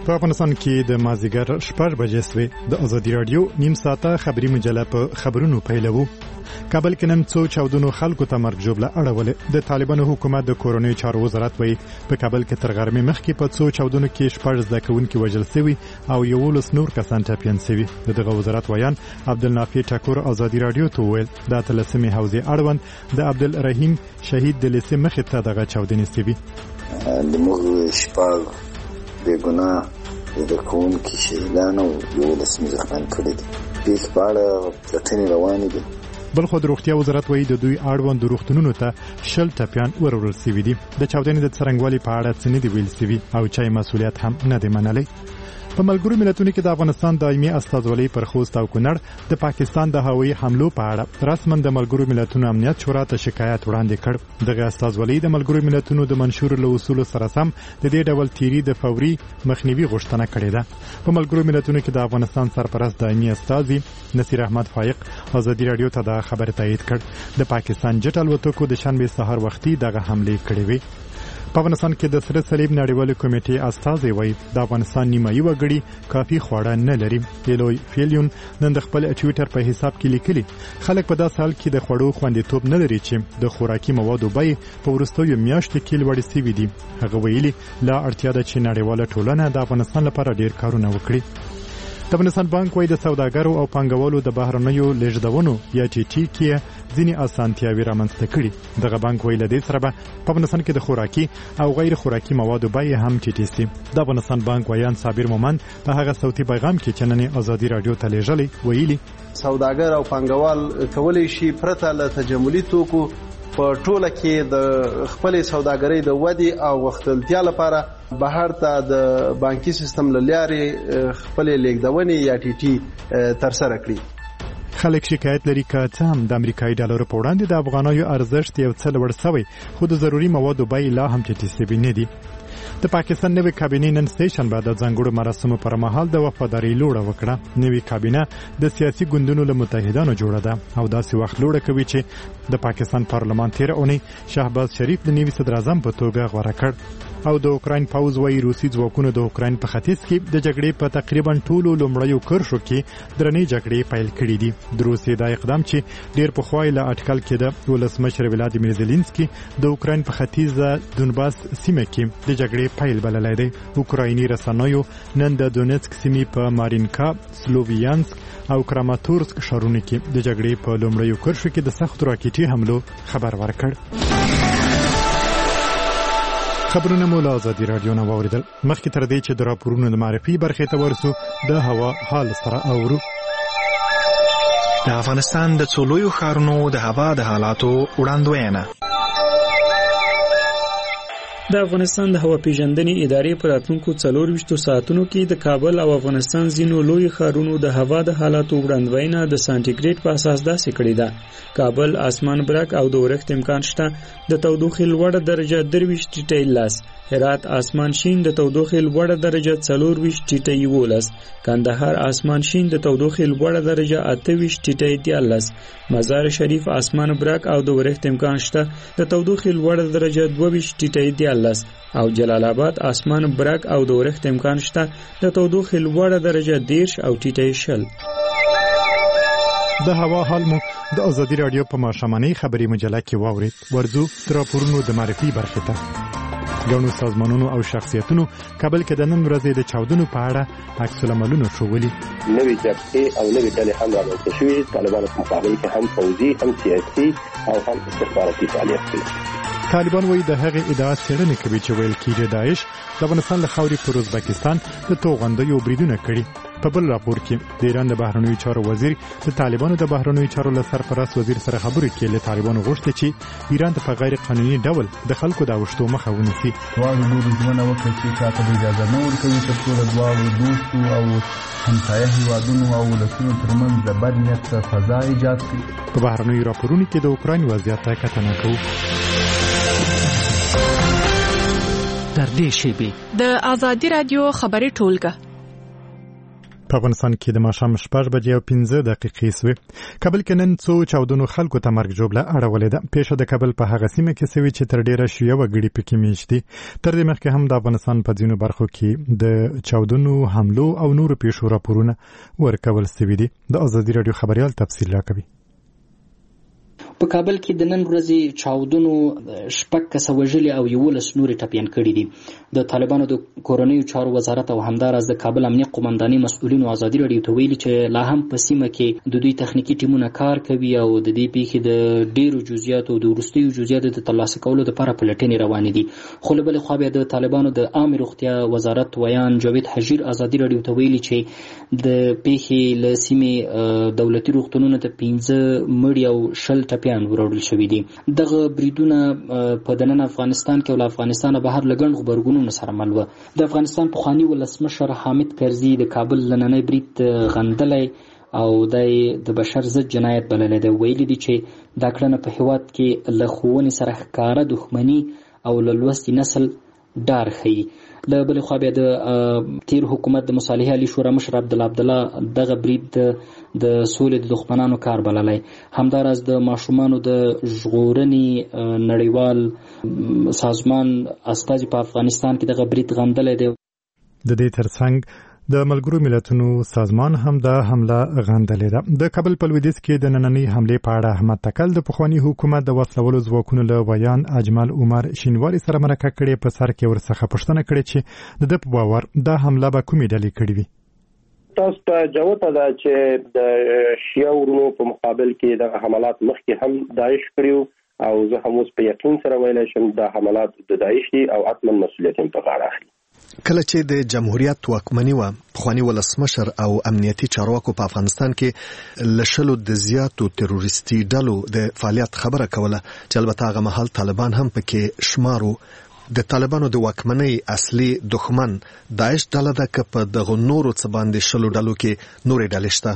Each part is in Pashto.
په افغانستان کې د مازیګر 6 بجې سوې د ازادي رادیو نیم ساعته خبري مجله په خبرونو پیلوو. کابل کې نن څو چاودنو خلکو ته مرګ ژوبله اړولې. د طالبانو حکومت د کورونی چارو وزارت وایي په کابل کې تر غرمې مخکې په څو چاودنو کې 6 زده کوونکي وژل شوي او 11 نور کسان ټپیان شوي. دغه وزارت ویان عبدالنافع ټکور ازادي رادیو ته وویل د تلسمي حوزې اړوند د عبدالرحیم شهید د لیسې مخې ته دغه چاودنې شوي. د موږ شپږ بېګناه د کوم کې شهیدان او 11 زخمیان کړي دي. پیښ په اړه پلټنې روانې دي. بل خو د روغتیا وزارت وایي د دوی اړوند روغتونونو ته 10 ټپیان ورول شوي دي. د چاودنې د څرنګوالي په اړه څه نه دي ویل شوي او چا مسؤلیت هم نه دی منلی. په ملګرو ملتونو کې د افغانستان دایمي استازولۍ پر خوست او کونړ د پاکستان د هوایي حملو په اړه رسماً د ملګرو ملتونو امنیت شورا ته شکایت وړاندې کړ. دغه استازولۍ د ملګرو ملتونو د منشور له اصولو سره سم د دې ډول تیری د فوري مخنیوي غوښتنه کړې ده. په ملګرو ملتونو کې د افغانستان سرپرست دایمي استازي نصیر احمد فایق ازادي رادیو ته دا خبر تایید کړ. د پاکستان جټ الوتکو د شنبه سحر وختي دغه حمله کړې وي. په افغانستان کې د سره صلیب نړیوال کمیټې استازي وایي د افغانستان نیمایي وګړي کافي خواړه نه لري. ایلوی فیلیون نن د خپل ټوئیټر په حساب کې لیکلي خلک په داسې حال کې د خوړو خوندیتوب نه لري چې د خوراکي موادو بیې په وروستیو میاشتو کې لوړې شوي دي. هغه ویلي لا اړتیا ده چې نړیواله ټولنه د افغانستان لپاره ډیر کارونه وکړي. د افغانستان بانک وایي د سوداګرو او پانګوالو د بهرنیو لیږدونو یا ټي ټي کې ځینې اسانتیاوې رامنځته کړي. دغه بانک وایي له دې سره به په افغانستان کې د خوراکي او غیر خوراکي موادو بیې هم ټیټې شي. د افغانستان بانک وایان صابر مومند په هغه صوتي پیغام کې چې نن ازادي رادیو ته لیږلی ویلي سوداګر او پانګوال کولی شي پرته له تجملي توکو په ټوله کې د خپل سوداګرۍ د ودی او وختلتیا لپاره بهر ته د بانکي سیستم لارې خپل لیږدونې یا ټي ټي تر سره کړي. خلک شکایت لري که څه هم د امریکایي ډالرو په وړاندې د افغانیو ارزښت یو څه لوړ شوی خو د ضروري موادو بیې لا هم ټیټې شوي نه دي. د پاکستان نوې کابینې نن سټیشن بعد د ځانګړو مراسمو پر مهال د وفادارۍ لوړه وکړه. نوې کابینه د سیاسي ګوندونو له متحدانو جوړه ده او داسې وخت لوړه کوي چې د پاکستان پارلمان تیر اونۍ شهباز شریف د نوي صدر اعظم په توګه غوره کړ. او د اوکراین پاوز وایي روسي ځواکونو د اوکراین په ختیځ کې د جګړې په تقریبا ټولو لومړیو کرښو کې درنې جګړې پیل کړې دي. د روسیې دا اقدام چې ډیر پخوا له اټکل کېده ولسمشر ولادیمیر زيلنسکي د اوکراین په ختیځه دونباس سیمه کې د جګړې پیل بللی دی. اوکرایني رسنیو نن د دونیتسک سیمې په مارینکا، سلوویانسک او کراماتورسک ښارونو کې د جګړې په لومړیو کرښو کې د سختو راکټي حملو خبر ورکړ. خبرونه مو له ازادي رادیو نه واوریدل. مخکې تر دې چې د راپورونو د معرفي برخې ته ورسو د هوا حال سره اورو. د افغانستان د څو لویو ښارونو د هوا د حالاتو وړاندوینه. د افغانستان د هوا پیژندنې ادارې په راتلونکو 24 ساعتونو کې د کابل او افغانستان ځینو لوی ښارونو د هوا د حالاتو وړاندوینه د سانټیګریډ په اساس داسې کړې ده. کابل اسمان برق او د اورښت امکان شته. د تودوخې لوړه درجه 23 ټیټه 10. هرات اسمان شین د تودوخې لوړه درجه 24 ټیټه 11. کندهار اسمان شین د تودوخې لوړه درجه 28 ټیټه 13. مزار شریف اسمان برق او د اورښت امکان شته. د تودوخې لوړه درجه 22 ټیټه 13. او جلال آباد اسمان برق او د اورښت امکان شته. د تودوخې لوړه درجه 10 او ټیټه 0. د هوا حال مو د ازادي رادیو په ماښامنۍ خبري مجله کې واورید. ورځو د راپورونو د معرفي برخې ته. ګڼو سازمانونو او شخصیتونو کابل کې د نن ورځې د چاودنو په اړه عکس العملونه ښوولي. نوې جبهې او نوې ډلې هم رامنځته شوي. طالبانو په مقابل کې هم پوځي هم سیاسي او هم استخباراتي فعالیت کوي. طالبان وایي د هغې ادعا څېړنې کوي چې ویل کېږي داعش د افغانستان له خاورې پر ازبکستان د توغندیو بریدونه کړي. په بل راپور کې د ایران د بهرنیو چارو وزیر د طالبانو د بهرنیو چارو له سرپرست وزیر سره خبرې کې له طالبانو غوښتي چې ایران ته په غیر قانوني ډول د خلکو د اوښتو مخه ونیسي. دواړو لورو ژمنه وکړه چې چاته اجازه نه ورکوي ترڅو د دواړو دوستو او همسایه هیوادونو او ولسونو ترمنځ د بد نیت فضا ایجاد کړي. په بهرنیو راپورونو کې د اوکراین وضعیت ته کتنه کوو. در دې شیبې د ازادي رادیو خبري ټولګه په افغانستان کې د ماښام 6:15 سوې. کابل کې نن څو چاودنو خلکو ته مرګ ژوبله اړولې ده. پیښه د کابل په هغه سیمه کې سوي چې تر ډیره شیعه وګړي پکې میشت دي. تر دې مخکې هم د افغانستان په ځینو برخو کې د چاودنو حملو او نورو پیښو راپورونه ورکول سوي دي. د ازادي رادیو خبريال تفصیل راکوي. په کابل کې د نن ورځې چاودنو 6 کسه وژلي او 11 نورې ټپیان کړي دي. د طالبانو د کورنیو چارو وزارت او همداراز د کابل امنیت قومندانۍ مسؤلینو ازادي رادیو ته ویلي چې لا هم په سیمه کې د دوی تخنیکی ټیمونه کار کوي او د دې پیښې د ډیرو جزئیاتو او د وروستیو جزئیاتو د ترلاسه کولو لپاره پلټنې روانې دي. خو له بلې خوا بیا د طالبانو د عامه روغتیا وزارت ویان جاوید حجیر ازادي رادیو ته ویلي چې د پیښې له سیمې دولتي روغتونونو ته 15 مړي او 10 ټپیان وروړل شوي دي. دغه بریدونه په دننه افغانستان کې او له افغانستانه بهر لګڼ غبرګونونو سره مل و. د افغانستان پخواني ولسمشر حامد کرزي د کابل نننی برید غندلی او د بشر ضد جنایت بللی دی. ویلي دي چې دا کړنه په هیواد کې له ښوونې سره ښکاره دښمني او له لوستي نسل ډار ښیي. له بلې خوا بیا د تیر حکومت د مصالحې عالي شورا مشر عبدالله دغه برید د سولې د دښمنانو کار بللی. همداراز د ماشومانو د ژغورنې نړیوال سازمان استازي په افغانستان کې دغه برید غندلی دی. د دې ترڅنګ د ملګرو ملتونو سازمان هم د حمله غندلې ده. د کابل په لویدیځ کې د نننۍ حملې په اړه احمد تکل د پخوانی حکومت د وسلولو ځواکونو له ویان اجمل عمر شینواري سره مرکه کړې. په سر کې ورڅخه پوښتنه کړې چې د باور دا حمله به کومې ډلې کړې وي. تاسو ته جوته ده چې د شیعه ورونو په مقابل کې د حملات مخکې هم داعش کړیو او زه هم اوس په یقین سره ویلی شم د حملات د داعش دي او حتما مسؤلیت هم په غاړه اخلي. کله چې د جمهوریت واکمني و پخوانی ولسمشر او امنیتي چارواکو په افغانستان کې لشلو د زیاتو تروریستي ډلو د فعالیت خبره کوله چې البته هغه مهال طالبان هم پکې شمارو. د طالبانو د واکمنۍ اصلي دښمن داعش ډله ده که په دغه نورو څه باندې شلو ډلو کې نورې ډلې شته؟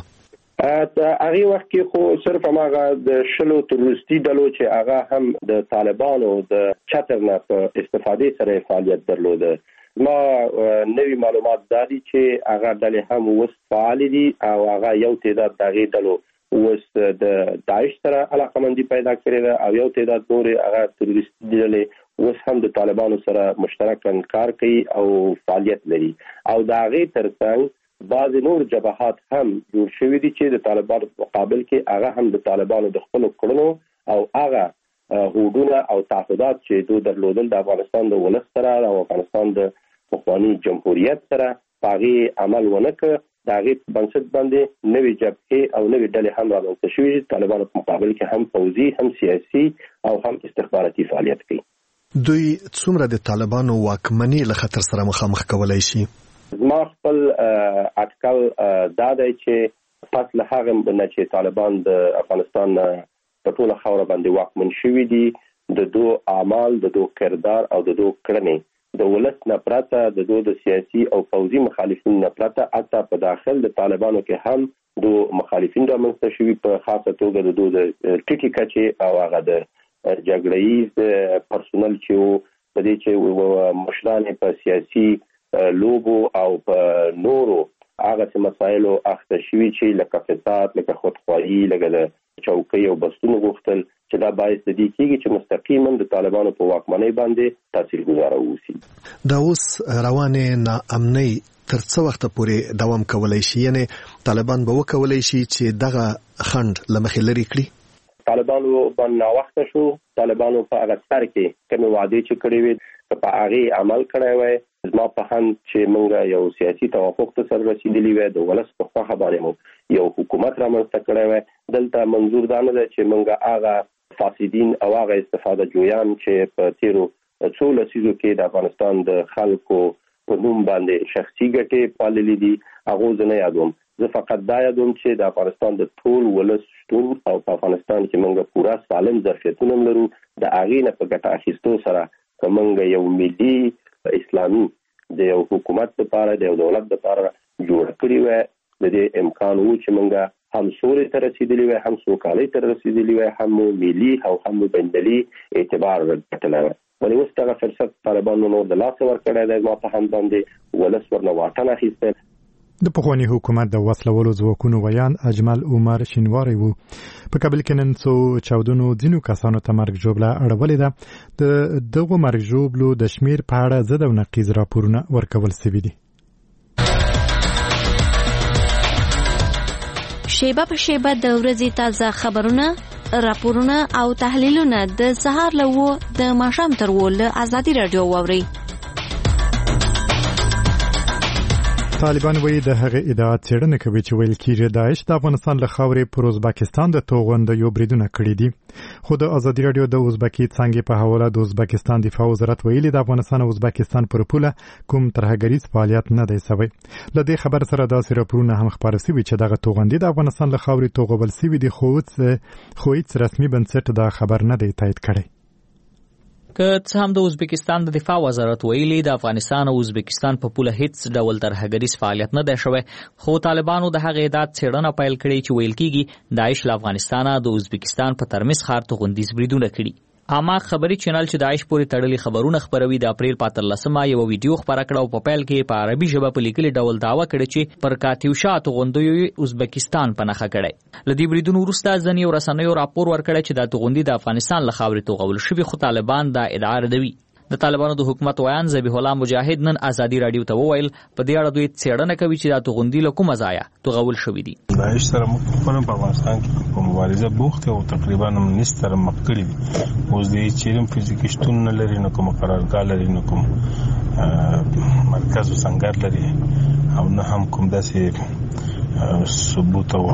هغه وخت کې خو صرف هغه د شلو تروریستي ډلو چې هغه هم د طالبانو د چتر نه په استفادې سره فعالیت درلوده. ما نوی معلومات دادي چې هغه ډلې هم اوس فعال دي او هغه یو تعداد دغه ډلو اوس د داعش سره علاقمندي پیدا کړې ده او یو تعداد نورې هغه تروریستي ډلې اوس هم د طالبانو سره مشترکاً کار کوي او فعالیت لري. او د هغې ترڅنګ بعض نور جبهات هم جوړ شوي دي چې د طالبانو مقابل کې هغه هم د طالبانو د خپلو کړنو او هغه هوډونه او تعهدات چې دوی درلودل د افغانستان د ولس سره او افغانستان د پخواني جمهوریت سره هغه عمل ونه کړ. د هغې بنسټ باندې نوې جبهې او نوې ډلې هم رامنځته شوي دي. طالبانو په مقابل کې هم پوځي هم سیاسي او هم استخباراتي فعالیت کوي. دوی څومره د طالبانو واکمني له خطر سره مخامخ کولای شي؟ زما خپل اټکل دا دی چې پس له هغه نه چې طالبان د افغانستان په ټوله خاوره باندې واکمن شوي دي د دو اعمال د دو کردار او د دو کړنې د ولس نه پرته د دو د سیاسي او پوځي مخالفین نه پرته حتی په داخل د طالبانو کې هم دو مخالفین رامنځته شوي په خاصه توګه د دو د ټیټي کچې او هغه د جګړه ییز پرسونل چې په دې چې مشران په سیاسي لوبو او په نورو هغه مسایلو اخته شوي چې لکه فساد لکه خودخواهي لکه د چوکۍ او بستونو غوښتل چې دا باعث د دې کېږي چې مستقیما د طالبانو په واکمنۍ باندې تاثیرګذاره اوسي. دا اوس روانې ناامنۍ تر څه وخت پورې دوام کولی شي؟ یعنی طالبان به وکولی شي چې دغه خنډ له مخې لرې کړي؟ طالبانو باندې ناوخته شو. طالبانو په هغه سر کې کومې وعدې چې کړې وې په هغې عمل کړی وی. زما په هم چې موږ یو سیاسي توافق ته سره رسیدلی وی د ولس په خواخه باندې مو یو حکومت رامنځته کړی وی. دلته منظور دا نه ده چې موږ هغه فاسدین او هغه استفاده جویان چې په تیرو څو لسیزو کې د افغانستان د خلکو په نوم باندې شخصي ګټې پاللې دي هغه زه نه یادوم. زه فقط دا یادوم چې د افغانستان د ټول ولس شتون او په افغانستان کې موږ پورا سالم ظرفیتونه لرو. د هغې نه په ګټه اخیستو سره که موږ یو ملي اسلامي د یو حکومت لپاره د یو دولت لپاره جوړ کړی وای د دې امکان وو چې موږ هم سولې ته رسیدلی وای هم سوکالۍ ته رسیدلی وای هم ملي او هم بین‌المللي اعتبار ورکړلی وای. ولې اوس دغه فرصت طالبانو نور د لاسه ورکړی دی. ما په هم باندې ولس ورنه واټن اخیستی. د پخوانی حکومت د وسلوالو ځواکونو ویان اجمل عمر شینواری وو. په کابل کې نن څو چاودنو ځینو کسانو ته مرګ ژوبله اړولې ده. د دغو مرګ ژوبلو د شمیر په اړه ضد او نقیض راپورونه ورکول شوي دي. شیبه په شیبه د ورځې تازه خبرونه، راپورونه او تحلیلونه د سهار له 9 د ماښام تر 10 له ازادي رادیو واوري. طالبان وایي د هغه ادعا څېړنه کوي چې ویل کېږي داعش د افغانستان له خاورې پر ازبکستان د توغند یو بریدونه کړي دي. خو د ازادي رادیو د ازبکي څانګې په حواله د ازبکستان دفاع وزارت ویلي د افغانستان او ازبکستان پر پوله کوم ترهګریز فعالیت نه دی شوی. له دې خبر سره داسې راپورونه هم خپاره شوي چې دغه توغندي د افغانستان له خاورې توغول شوي دي، خو هیڅ رسمي بنسټ دا خبر نه دی تایید کړی. که څه هم د ازبکستان د دفاع وزارت ویلي د افغانستان او ازبکستان په پوله هیڅ ډول ترهګریز فعالیت نه دی شوی، خو طالبانو د هغې ادعا څېړنه پیل کړې چې ویل کېږي داعش له افغانستانه د ازبکستان په ترمز ښار توغندیز بریدونه کړي. اما خبري چینل چې داعش پورې تړلي خبرونه خبروي د اپریل 14 یو ویډیو خبره کړه او په پیل کې په عربي ژبه په لیکلي ډول دعوه کړې چې پر کاتیوشا توغندیو ازبکستان په نښه کړی. له دې بریدونو وروسته ځینې رسنیو راپور ورکړی چې دا توغندي د افغانستان له خاورې توغول شوي، خو طالبان دا ادعا ردوي. د طالبانو د حکومت ویان ذبیح الله مجاهد نن ازادي رادیو ته وویل په دې اړه دوی څېړنه کوي چې دا توغندي له کومه ځایه توغول شوي دي. داعش سره مخ په افغانستان کې په مبارزه بوخت او تقریبا نس سره مخ کړي دي. اوس د چیرم فزیکي شتون نه لري، نه کوم قرارګاه لري، نه کوم مرکز او څنګه لري، او نه هم کوم داسې ثبوت او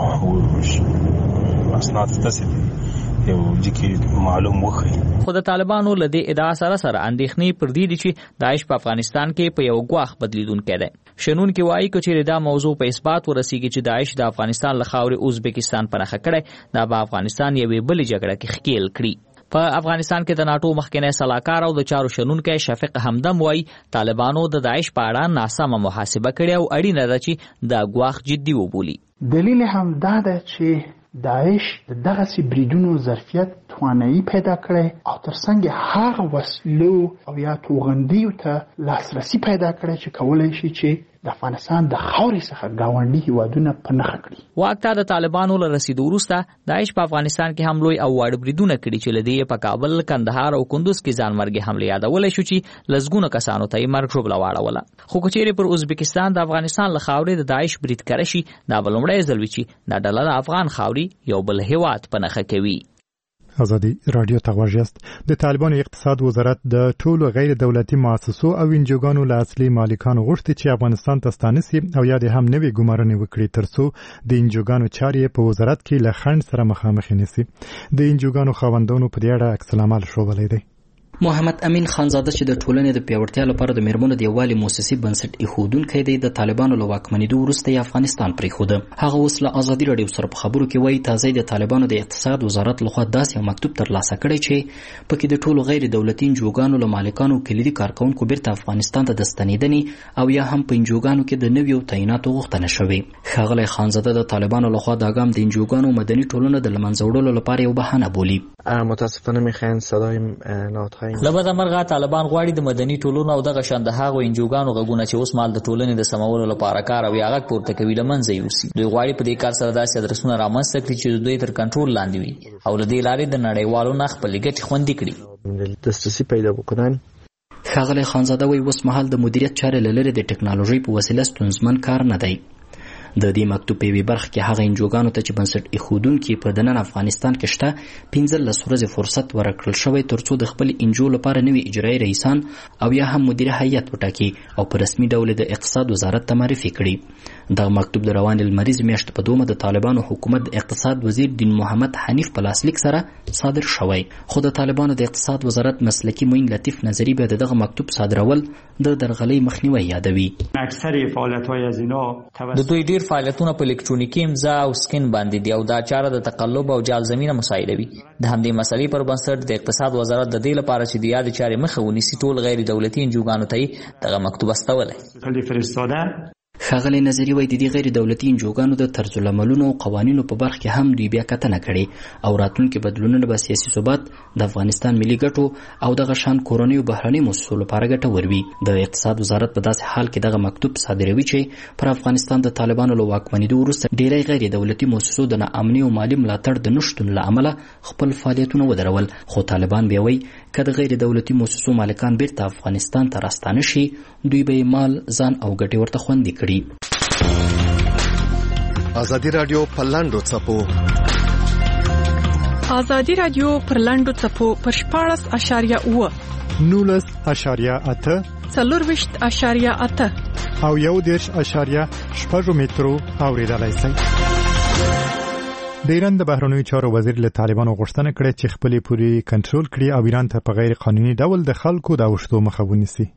اسناد داسې یو ځکه معلوم وخی. خو د طالبانو له دې ادعا سره اندېښنې پر دې دي چې داعش په افغانستان کې په یو ګواښ بدلیدونکی دی. شنونکي وایي که چیرې دا موضوع په اثبات ورسیږي چې داعش د افغانستان له خاورې ازبکستان په نښه کړی، دا به افغانستان یوې بلې جګړه کې ښکیل کړي. په افغانستان کې د ناټو مخکنی سلاکار او د چارو شنونکی شفیق همدم وایي طالبانو د داعش په اړه ناسمه محاسبه کړې او اړینه ده چې دا ګواښ جدي وبولي. دلیل هم دا ده چې داعش دغه سي بریدونو ظرفیت توانایی پیدا کړي او ترڅنګ هغه وسلو او یا توغندیو ته لاسرسي پیدا کړي چې کولای شي چې د افغانستان د خاورې څخه گاونډي هیوادونه په نښه کړي. واک ته د طالبانو له رسیدو وروسته داعش په افغانستان کې هم لوی او واړه بریدونه کړي چې له دې په کابل، کندهار او کندوز کې ځانمرګي حملې یادولی شو چې لسګونه کسانو ته یې مرګ ژوبله واړوله. خو که چیرې پر ازبکستان د افغانستان له خاورې د داعش برید کړی شي، دا به لومړی ځل وي چې دا ډله د افغان خاورې یو بل هیواد په نښه کوي. ازادي رادیو ته غوږ یاست. د طالبانو اقتصاد وزارت د ټولو غیر دولتي مؤسسو او انجوګانو له اصلي مالکانو غوښتي چې افغانستان ته ستانسي او یا د هم نوې ګمارنې وکړي ترڅو د انجوګانو چارې په وزارت کې له خنډ سره مخامخ نشي. د انجوګانو خاوندانو په دې اړه عکس العمل ښودلی دی. محمد امین خانزاده چې د ټولنې د پیاوړتیا لپاره د میرمنو د یووالي موسسي بنسټ ایښودونکی دی، د طالبانو له واکمنېدو وروسته یې افغانستان پرېښوده. هغه اوس له ازادي راډیو سره په خبرو کې وایي تازه د طالبانو د اقتصاد وزارت لخوا داسې یو مکتوب ترلاسه کړی چې پکې د ټولو غیر دولتي انجوګانو له مالکانو کلیدي کارکوونکو بیرته افغانستان ته د ستنېدنې او یا هم په انجوګانو کې د نویو تعیناتو غوښتنه شوې. ښاغلی خانزاده د طالبانو لخوا دا ګام د انجوګانو مدني ټولنو د له منځه وړلو لپاره یو بهانه بولي. متاسفانه میخواین صدای نهادهای لبد مرغه طالبان غواړي د مدني ټولنو او دغه شان د هغو انجوګانو غږونه چې اوس مال د ټولنې د سمولو لپاره کار او یا غږ پورته کوي له منځه یوسي. دوی غواړي په دې کار سره داسې ادرسونه رامنځته کړي چې دوی تر کنټرول لاندې وي او له دې لارې د نړیوالو نه خپلې ګټې خوندي کړي. دسترسي پیدا وکړي. ښاغلی خانزاده وایي اوس مهال د مدیریت چارې له لرې د ټکنالوژۍ په وسیله ستونزمن کار نه دی. د دې مکتوب په یوې برخه کې هغه انجوګانو ته چې بنسټ ایښودونکي په دننه افغانستان کې شته 15 ورځې فرصت ورکړل شوی ترڅو د خپل انجو لپاره نوي اجرایي رئیسان او یا هم مدیر هیئت وټاکي او په رسمي ډول د اقتصاد وزارت ته معرفي کړي. دغه مکتوب د روان لمریز میاشت په 2 د طالبانو حکومت د اقتصاد وزیر دین محمد حنیف په لاسلیک سره صادر شوی. خو د طالبانو د اقتصاد وزارت مسلکی معین لطیف نظری به دغه مکتوب صادرول د درغلۍ مخنیوي یادوي. اکثر فعالیت‌های از اینا د دوی ډیر فعالیتونه په الکترونیکي امضا او سکین باندې دي او دا چاره د تقلب او جال زمينه مسایلوي. د همدې مسلې پر بنسټ د اقتصاد وزارت د دې لپاره چې د یاد چارې مخه ونیسي ټول غیر دولتي انجوګانو ته دغه مکتوب استولای. ښاغلی نظري وایي د دې غیر دولتي انجوګانو د طرزالعملونو او قوانینو په برخه کې هم دوی بیا کتنه کړې او راتلونکي بدلونونه به سیاسي ثبات د افغانستان ملي ګټو او دغه شان کورنیو بهرنۍ موسسو لپاره ګټور وي. د اقتصاد وزارت په داسې حال کې دغه مکتوب صادروي چې پر افغانستان د طالبانو له واکمنېدو وروسته ډېری غیر دولتي موسسو د ناامنۍ او مالي ملاتړ د نشتون له امله خپل فعالیتونه ودرول. خو طالبان بیا وایي که د غیر دولتي موسسو مالکان بیرته افغانستان ته راستانه شي دوی به مال ځان او ګټې ورته خوندي کړي. ازادي رادیو پر لاندو څپو ازادي رادیو پر لاندو څپو پر 14.9 19.8 40.8 او 1.8 مترو اوریدلای شئ. د ایران د بهرنیو چارو وزیر له طالبانو غوښتنه کړې چې خپل پوری کنټرول کړي او ایران ته په غیر قانوني ډول د خلکو د اوښتو مخه ونیسي.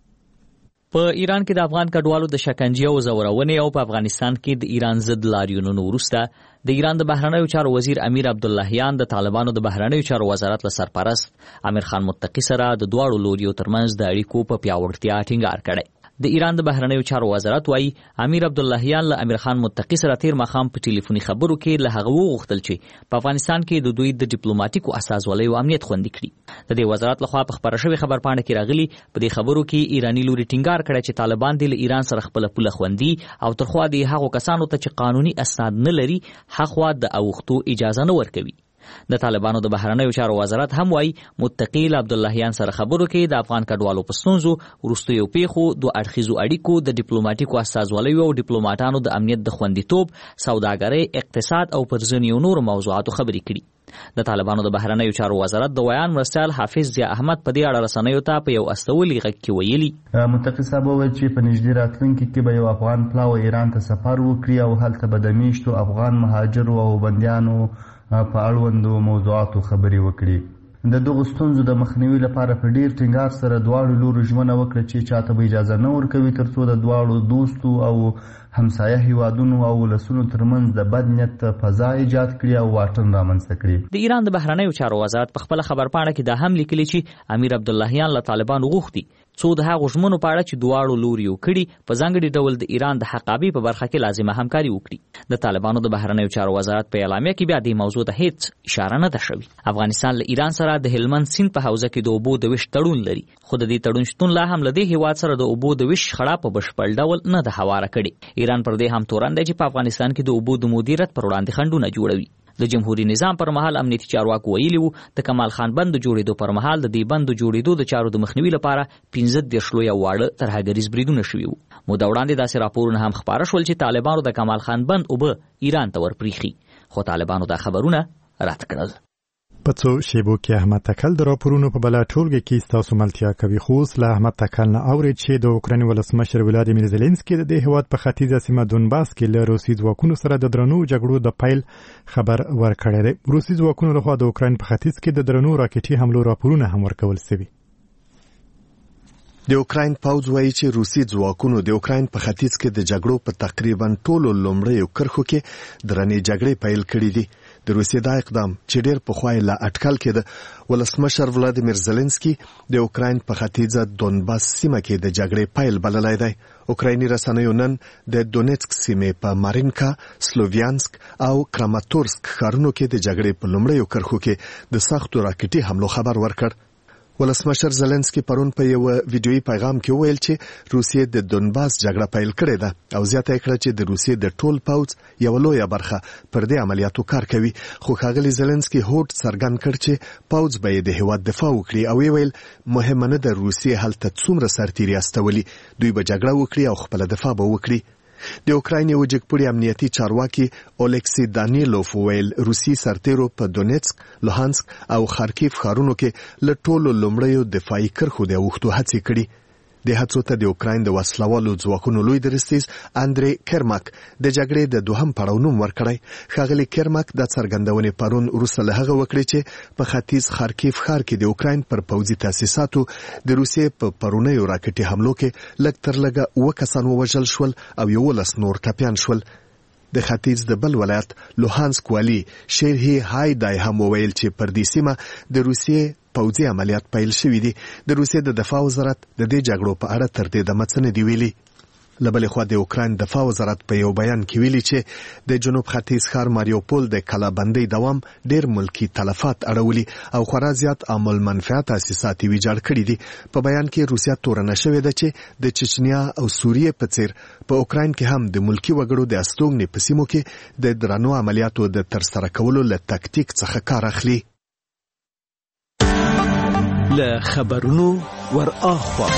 په ایران کې د افغان کډوالو د شکنجې او زورونې او په افغانستان کې د ایران ضد لاریونونو وروسته د ایران د بهرنیو چارو وزیر امیر عبداللهیان د طالبانو د بهرنیو چارو وزارت له سرپرست امیر خان متقی سره د دواړو لوریو ترمنځ د اړیکو په پیاوړتیا ټینګار کړی. د ایران د بهرنیو چارو وزارت وایي امیر عبداللهیان له امیر خان متقی سره تیر ماښام په ټلیفوني خبرو کې له هغه وغوښتل چې په افغانستان کې د دوی د ډیپلوماټیکو اساسوالۍ او امنیت خوندي کړي. د دې وزارت لخوا په خبره شوې خبرپاڼه کې راغلي په دې خبرو کې ایرانی لوري ټینګار کړی چې طالبان د ایران سره خپل پوله خوندي او ترخوا د هغو کسانو ته چې قانوني اسناد نه لري هغه د اوښتو اجازه نه ورکوي. د طالبانو د بهرنیو چارو وزارت هم وایي متقی عبداللهیان سره خبرو کې د افغان کډوالو په ستونزو وروستیو پیښو دوه اړخیزو اړیکو د ډیپلوماټیکو استازوالیو او ډیپلوماټانو د امنیت د خوندیتوب سوداګرۍ اقتصاد او پر ځینو نورو موضوعاتو خبرې کړي. د طالبانو د بهرنیو چارو وزارت د ویان مرستیال حافظ ضیا احمد په دې اړه رسنیو ته په یو استولي غږ کې ویلي متقی صاحب وویل چې په نږدې راتلونکي کې به یو افغان پلاو ایران ته سفر وکړي او هلته به د میشتو افغان مهاجرو او بندیانو په اړوندو موضوعاتو خبرې وکړي. د دغو ستونزو د مخنیوي لپاره په ډیر ټینګار سره دواړو لورو ژمنه وکړه چې چاته به اجازه نه ورکوي ترڅو د دواړو دوستو او همسایه هیوادونو او ولسونو ترمنځ د بد نیت فضا ایجاد کړي او واټن رامنځته کړي. د ایران د بهرنیو چارو وزارت په خپل خبرپاڼه کې دا هم لیکلي چې امیر عبداللهیان له طالبانو غوښتي څو د هغو ژمنو په اړه چې دواړو لوریو کړي په ځانګړي ډول د ایران د حقابي په برخه کې لازمه همکاري وکړي. د طالبانو د بهرنیو چارو وزارت په اعلامیه کې بیا د موضوع ته هیڅ اشاره نه ده شوې. افغانستان له ایران سره د هلمند سیند په حوزه کې د اوبو د ویش تړون لري خو د دې تړون شتون لا هم له دې هیواد سره د اوبو د ویش خړه په بشپړ ډول نه ده هواره کړې. ایران پر دې هم تورن دی چې په افغانستان کې د اوبو د مدیریت پر وړاندې خنډونه جوړوي. د جمهوریت نظام پر مهال امنیتي چارواکو ویلي وو د کمال خان بند جوړېدو پر مهال د دې بند جوړېدو د چارو د مخنیوي لپاره 15 لوی واړه ترهګریز بریدونه شوي وو. موده وړاندې داسې راپورونه هم خپاره شول چې طالبانو د کمال خان بند اوبه ایران ته ورپریخي خو طالبانو دا خبرونه رد کړل. په څو شیبو کې احمد تکل د راپورونو په بلا ټولګه کې ستاسو ملتیا کوي. خو له احمد تکل نه اورید چې د اوکراین ولسمشر ولادیمیر زيلنسکي د دې هیواد په ختیځه سیمه دونباس کې له روسي ځواکونو سره د درنو جګړو د پیل خبر ورکړی دی. روسي ځواکونو لخوا د اوکراین په ختیځ کې د درنو راکټي حملو راپورونه هم ورکول شوي. د اوکراین پوځ وایي چې روسي ځواکونو د اوکراین په ختیځ کې د جګړو په تقریبا ټولو لومړیو کرښو کې درنې جګړې پیل کړې دي. د روسیې دا اقدام چې ډېر پخوای لا اټکل کېده ولسمشر ولادیمیر زيلنسکي د اوکراین په ختیځه دونباس سیمه کې د جګړې پیل بللی دی. اوکرایني رسنیو نن د دونیتسک سیمې په مارینکا، سلوویانسک او کراماتورسک ښارونو کې د جګړې په لومړیو کرښو کې د سختو راکټي حملو خبر ورکړ. ولسمشر زيلنسکي پرون په یو ویډیويي پیغام کې وویل چې روسیې د دونباس جګړه پیل کړې ده او زیاته کړه چې د روسیې د ټول پوځ یو لویه برخه پر دې عملیاتو کار کوي. خو ښاغلي زيلنسکي هوډ څرګند کړ چې پوځ به د هیواد دفاع وکړي او ویل مهمه نه ده روسیې هلته څومره سرتیري استولي دوی به جګړه وکړي او خپل دفاع به وکړي. د اوکراین یو جګپوړي امنیتي چارواکي اولیکسی دانیلوف ویل روسي سرتیرو په دونیتسک، لوهانسک او خارکیف ښارونو کې له ټولو لومړیو دفاعي کرښو د اوښتو هڅې کړي. د هڅو ته د اوکراین د وسلوالو ځواکونو لوی درستیز اندری کرماک د جګړې د دوهم پړاو نوم ورکړی. ښاغلي کرماک د څرګندونې پرون وروسته له هغه وکړې چې په ختیځ خارکیف ښار کې د اوکراین پر پوځي تاسیساتو د روسیې په پرونیو راکټي حملو کې لږ تر لږه 7 کسان ووژل شول او 11 نور ټپیان شول. د ختیځ د بل ولایت لوهانسک والی شیرهی هایدای هم وویل چې پر دې سیمه د روسیې پوځي عملیات پیل شوي دي. د روسیې د دفاع وزارت د دې جګړو په اړه تر دې دمه څه نه دی ویلي. لبل خو د اوکراین دفاع وزارت په یو بیان کې ویلي چې د جنوب ختیځ ښار ماریوپول د کلابندۍ دوام ډیر ملکی تلفات اړولي او خورا زیات عامل منفعت تاسیسات ویجاړ کړي دي. په بیان کې روسیا تورنه شوې ده چې د چچنیا او سوریه په څیر په اوکراین کې هم د ملکی وګړو د استوګنې په سیمو کې د درنو عملیاتو د ترسره کولو له تکتیک څخه کار اخلي. له خبرونو ور اخوا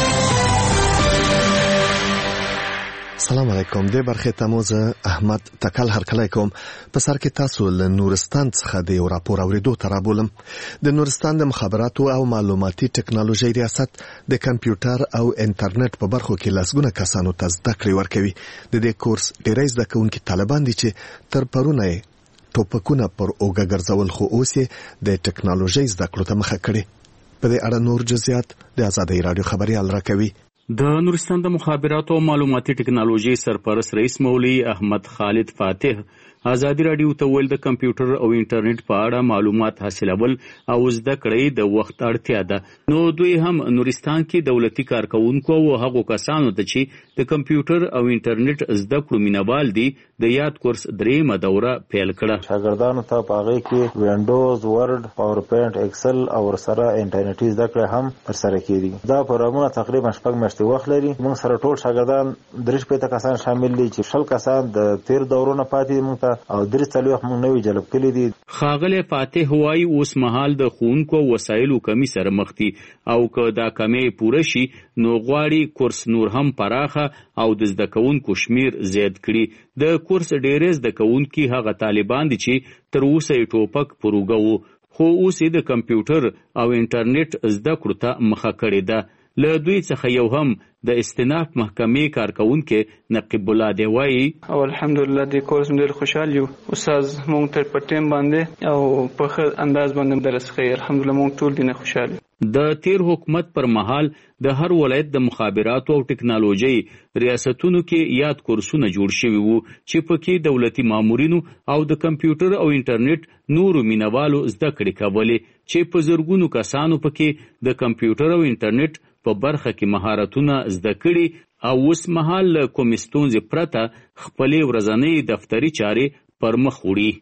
سلام علیکم. د برخه تموز احمد تکل هرکلی کوم. په سر کې تاسو له نورستان څخه د یو راپور اوریدو ته رابولم. د نورستان د مخابراتو او معلوماتي ټکنالوژي ریاست د کمپیوټر او انټرنیټ په برخو کې لسګونه کسانو ته زده کړې ورکوي. د دې کورس ډیری زده کوونکي طالبان دي چې تر پرونه ټوپکونه پر اوږه ګرځول خو اوس یې د ټکنالوژي زده کړو ته مخه کړي. په دې اړه نور جزئیات د آزادۍ رادیو خبريال راکوي. د نورستان د مخابراتو او معلوماتي ټکنالوژي سرپرست رئیس مولوي احمد خالد فاتح آزادی رادیو ته ویل د کمپیوټر او انټرنیټ په اړه معلومات حاصلول او زده کړې د وخت اړتیا ده. نو دوی هم نورستان کې دولتي کارکونکو او هغو کسانو ته چې د کمپیوټر او انټرنیټ زده کړو مینوال دي د یاد کورس دریمه دوره پیل کړه. شاګردانو ته په هغه کې وینډوز، ورډ، پاور پوینټ، ایکسل او سره انټرنیټي زده کړې هم ترسره کیږي. دا پروګرامونه تقریبا 6 میاشتې وخت لري. موږ سره ټول شاګردان 3 کسان شامل دي چې 10 کسان د 13 دورونو پاتې موږ او درې څلوېښت موږ نوي جلب کړي دي. ښاغلی فاتح وایي اوس مهال د ښوونکو وسایلو کمی سره مخ دي او که دا کمی پوره شي نو غواړي کورس نور هم پراخه او د زده کوونکو شمیر زیات کړي. د کورس ډېری زده کوونکي هغه طالبان دي چې تر اوسه یې ټوپک پر اوږه وو خو اوس یې د کمپیوټر او انټرنیټ زده کړو ته مخه کړې ده. له دوی څخه یو هم د استیناف محکمې کارکونکي نقیب الله دی وایي او الحمدلله د کورس ډېر خوشحال یو. استاد مونږ ته په ټیم باندې او په ښه انداز باندې درس کوي. الحمدلله مونږ ټول دینه خوشحال یو. د تیر حکومت پر مهال د هر ولایت د مخابراتو او ټکنالوژي ریاستونو کې یاد کورسونه جوړ شوي وو چې پکې دولتي مامورینو او د کمپیوټر او انټرنیټ نورو مینوالو زده کړې کولې چې په زرګونو کسانو پکې د کمپیوټر او انټرنیټ په برخه کې مهارتونه زده کړي او اوس مهال له کومې ستونزې پرته خپلې ورځنۍ دفتري چارې پر مخ وړي.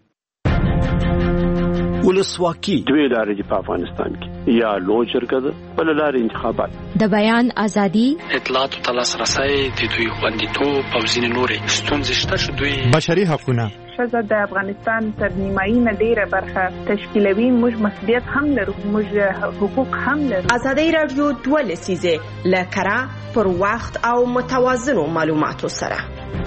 ولسواکي دوی لارې دي په افغانستان کې یا لوی شرکت بل لارې انتخابات د بیان ازادي اطلاعات او تلاسرسي د دوی خوندیتوب او ځینې نورې ستونزې شته چې دوی بشري حقونه ښځه د افغانستان تر نیمایي نه ډیره برخه تشکیلوي. موږ مسؤلیت هم لرو، موږ حقوق هم لرو. آزادۍ رادیو 2 لسیزه لکره پر وخت او متوازنو معلوماتو سره.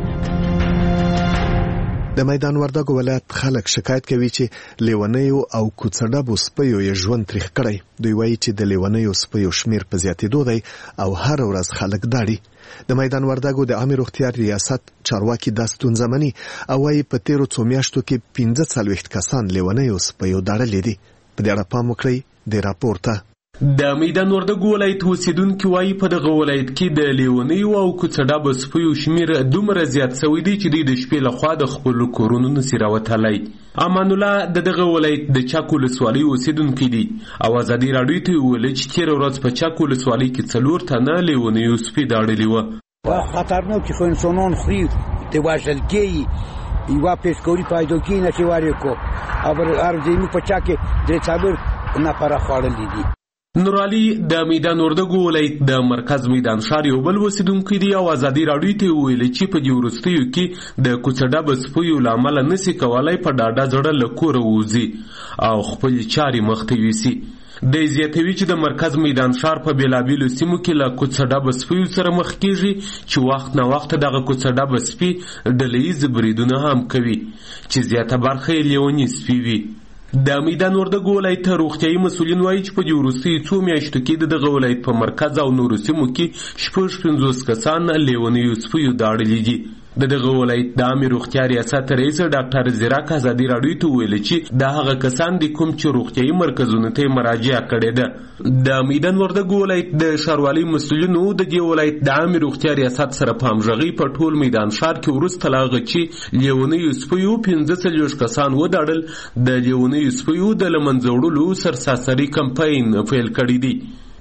د میدان وردګو ولایت خلک شکایت کوي چې لیونیو او کوڅډبو سپیو یې ژوند تریخ کړی. دوی وایي چې د لیونیو سپیو شمیر په زیاتېدو دی او هر ورځ خلک داړي. د میدان وردګو د عامه روغتیا ریاست چارواکي دا ستونزه مني او وايي په تیرو څو میاشتو کې 45 کسان لیونیو سپیو داړلي دي. په دې اړه پام وکړئ د راپور ته. د میدان وردګو ولایت اوسیدونکي وایي په دغه ولایت کې د لیونیو او کوڅډبو سپیو شمیر دومره زیات شوی دی چې دوی د شپې لخوا د خپلو کورونو نشي راوتلی. امان الله د دغه ولایت د چاک ولسوالۍ اوسیدونکی دی او آزادۍ راډیو ته ویل چې تېره ورځ په چاک ولسوالۍ کې 4 تنه لیونیو سپي داړلي وو. خطرناک خو انسانان خوري د وژل کېږي یوه پیسکوري پیدا کېږي نه چې وارې کو او هر ځای موږ په چا کې 3 نفره خوړلي دي. نورعلي د میدان وردګو ولایت د مرکز میدان ښار یو بل اوسیدونکی دی او آزادۍ راډیو ته ویل چې په دې وروستیو کې د کوڅډبو سپیو له امله نشي کولی په ډاډه زړه له کوره ووځي او خپلې چارې مخته یوسي. د زیاتوي چې د مرکز میدان ښار په بیلابیلو سیمو کې له کوڅډبو سپیو سره مخ کېږي چې وخت نه وخت دغه کوڅډبو سپي ډلهییز بریدونه هم کوي چې زیاته برخه یې لیوني سپي وي. د میدان وردګو ولایت روغتیايي مسؤلین وایي چې په دې وروستیو څو میاشتو کې د دغه ولایت په مرکز او نورو سیمو کې 50 کسان لیونیو سپیو داړلي دي. د دغه ولایت د عامه روغتیا ریاست رئیس ډاکټر زیراک آزادۍ راډیو ته ویل چې دا هغه کسان دي کوم چې روغتیايي مرکزونو ته مراجعه کړې ده. د میدان وردګو ولایت د ښاروالۍ مسؤلینو د دې ولایت د عامه روغتیا ریاست سره په همغږۍ په ټول میدان ښار کې وروسته له هغه چې لیونیو سپیو 45 کسان وداړل د لیونیو سپیو د له منځه وړلو سرساسري کمپاین پیل کړی دی.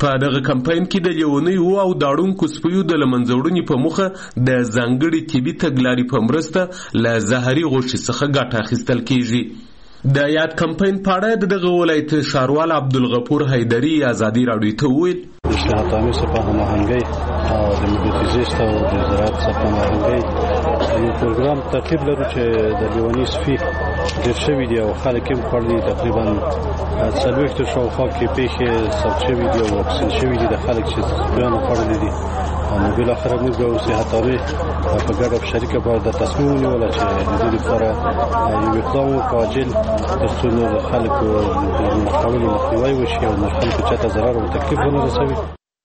په دغه کمپاین کې د لیونیو او داړونکو سپیو د لمنځوړنې په موخه د ځانګړي طبي تګلارې په مرسته له زهري غوښې څخه ګټه اخیستل کیږي. د یاد کمپاین په اړه دغه ولایت ښاروال عبدالغفور حیدري ازادي راډیو ته وویل د اشتراط عامې څخه هماهنګۍ او د ملي زیست او د زراعت څخه هماهنګۍ یو پروګرام ترتیب لرو چې د لیوني سپي ډېر شوي دي او خلک یې خوړلي تقریبا 40 شاوخوا کې پیښې ثبت شوي دي او واکسین شوي دي د خلک چې سپیانو خوړلي دي. نو بالاخره موږ د صحت عامې په ګډه او شریکه باید د تصمیم ونیوله چې د دې لپاره یو اقدام وکړو عاجل تر څو د خلکو د خوړلو مخنیوی وشي او د خلکو چاته ضرر او تکلیف ونه رسوي.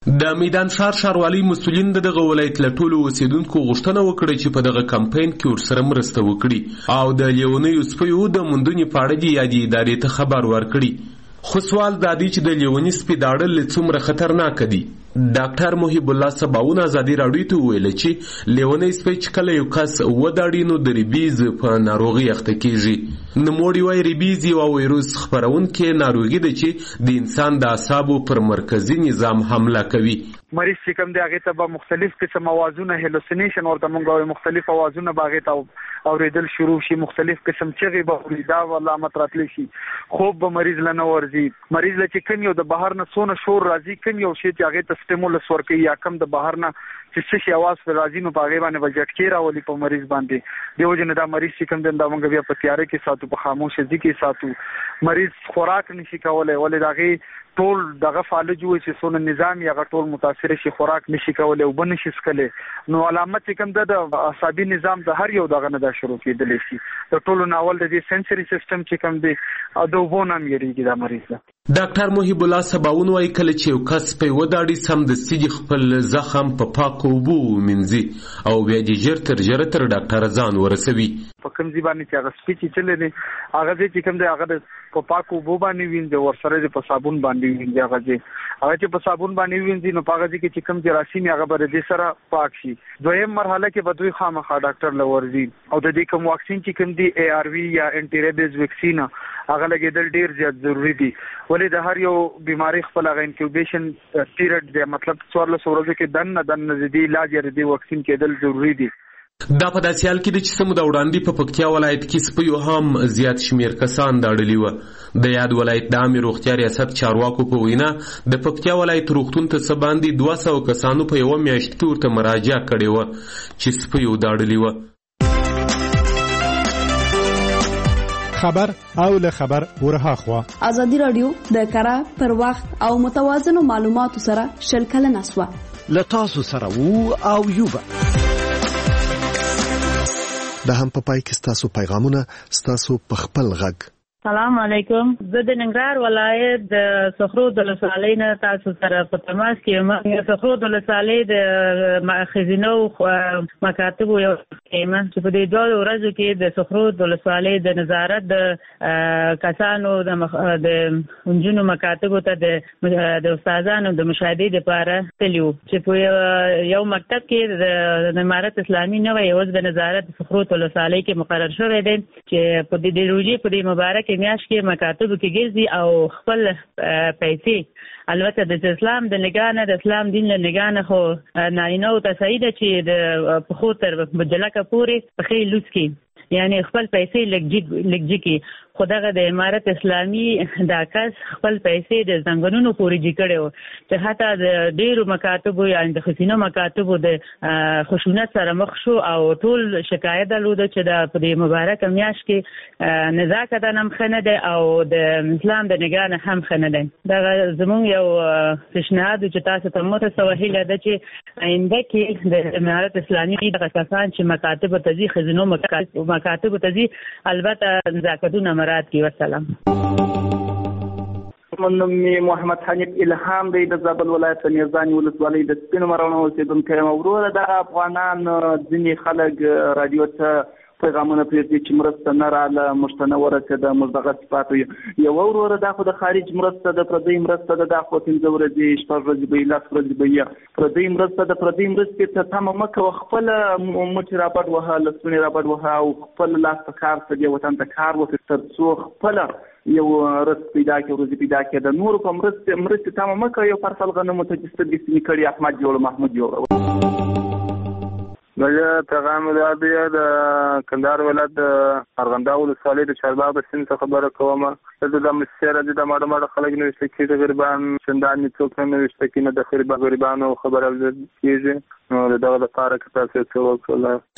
د میدان ښار ښاروالۍ مسؤلین دغه ولایت له ټولو اوسیدونکو غوښتنه وکړه چې په دغه کمپاین کې ورسره مرسته وکړي او د لیونیو سپیو د موندنې په اړه د یادې ادارې ته خبر ورکړي. خو سوال دا دی چې د لیوني سپي داړل څومره خطرناک دي. ډاکټر محب الله سباون ازادي راډیو ته ویل چې لیونی سپی چې کله یو کس وداړي نو د ریبیز په ناروغي اخته کیږي. نوموړي وایي ریبیز یو وایروس خپرونکې ناروغي ده چې د انسان د اعصابو پر مرکزي نظام حمله کوي. مریض چې کوم دی هغه ته به مختلف قسم اوازونه هلوسینیشن ورته مونږ مختلف اوازونه باغې ته اوریدل شروع شي، مختلف قسم چغې به اوریدا علامت راتلی شي، خوب به مریض لنه ورځي. مریض له چې کوم یو د بهر نه سونه شور راځي، کوم یو شی چې هغه ته سټیمولس ورکوي یا کم د بهر نه چې شي आवाज پر راځي نو په هغه باندې به جټکې راولي په مریض باندې. دیو جن دا مریض چې کوم دا مونږ بیا په تیارې کې ساتو، په خاموشه ځای کې ساتو. مریض خوراک نشي کولای ولې داغه ټول دغه فالج وي چې سونه نظام یا ټول متاثر شي، خوراک نشي کولای او بن شي سکله. نو علامت کوم د عصبي نظام د هر یو دغه نه دا شروع کېدلی شي. د ټولو ناول د دې سنسوري سیستم چې کوم دی د وبونه مېریږي دا مریض. ډاکټر محب الله سباون وايي کله چې یو کس په وداړي سم د سیج خپل زخم په پاکو اوبو ومینځي او بیا د ژر تر ډاکټر ځان ورسوي. په کوم ځای باندې چې هغه سپیچ چلې دي هغه چې کوم دی هغه په پاکو اوبو باندې وینځي، ورسره په صابون باندې وینځي. هغه چې په صابون باندې وینځي نو هغه چې کوم جراثیم هغه به د سره پاک شي. دویم مرحله کې به دوی خامخا ډاکټر لورځي او د دې کوم واکسین چې کوم دی ARV یا انټي ریبیز ویکسین هغه لګیدل ډیر زیات ضروری دي. ولې د هر یو بیماری خپل هغه انکیوبیشن پیریډ دی، مطلب 14 ورځې کې دنه د علاج یا د واکسین کېدل ضروری دي. دا په داسې حال کې د چې سمو د وړاندې په پکتیا ولایت کې سپیو هم زیات شمیر کسان داړلي وو. د یاد ولایت د عامې روغتیا ریاست چارواکو په وینا د پکتیا ولایت روغتون ته څه باندې 200 کسانو په یوه میاشت کې ورته مراجعه کړې وه چې سپیو داړلي وه. خبر او له خبر ورها خوا ازادي رادیو د کارا پر وخت او متوازن معلوماتو سره شلکل نسوه لتاسو سره وو او یوبا د هم په پای کې ستاسو پیغامونه ستاسو په خپل غږ. السلام علیکم. زه د ننګرهار ولایت د صخرود ولسوالۍ نه تاسو سره په تماس کې یم. صخرود ولسوالۍ د خزینو مکاتبو یو ټیم چې په دې دوه ورځو کې د صخرود ولسوالۍ د نظارت د کسانو د انجونو مکاتبو ته د استادانو د مشاهدې لپاره تلو چې په یو مکتب کې د امارت اسلامي نوې عضو د نظارت صخرود ولسوالۍ کې مقرر شوی دی چې په دې روزي په دې مبارک میاشت کې مکاتب کې ګرځي او خپل پیسې البته د اسلام د نگاه نه د اسلام دین له نگاه نه خو نارینه او تصعید چې د پخو تر بدلکه پورې په خې لوس کې یعنی خپل پیسې لګجی کې خدغه د امارت اسلامي دا کس خپل پیسې د زنګونونو پورې جی کړو چې حتی د ډیرو مکاتبو یا د خزینه مکاتبو د خشونت سره مخ شو او ټول شکایت درلوده چې د په مبارک میاشت کې نزاکت هم خنه ده او د اسلام د نگاه نه هم خنه ده. دا زموږ یو پیشنهاد چې تاسو ته متوهیله ده چې آینده کې د امارت اسلامي د کسان چې مکاتب تزي خزینو مکاتب تزي البته نزاکتونه مراد کی. والسلام. منم محمد حنیف الهام دی د زابل ولایت نیزانی ولسوالۍ د سپین مرونو اوسیدونکی یم. وروره د افغانان ځینې خلک رادیو ته پیغامونه پرېږدي چې مرسته نه رااله موږ ته نه ورسېده موږ دغه صفات یو وروره دا خو د خارج مرسته د پردۍ مرسته ده دا خو 15 ورځې 6 ورځې به 10 ورځې به پردۍ مرسته د پردۍ مرستې ته تمه مه کوه خپل مټې رابډ وهه لاسونه رابډ وهه او خپل لاس په کار څه دی وطن ته کار وکړه تر څو خپل یو رزق پیدا کړي ورځ پیدا کړي د نور په مرستې تمه مه کوه یو پرسل غنمو ته چې سترګې سمې کړي احمد جوړ محمود جوړ مجھے پیغام دیا د کندهار ولایت د ارغنداو ولسوالۍ د چارباغ د سیند څخه خبره کوم د مسیره د ماړه خلک نو چې د غریبان شندان څوک نه وشته کینه د غریبانو خبره کیږي نو دغه لپاره که تاسو څه وکړل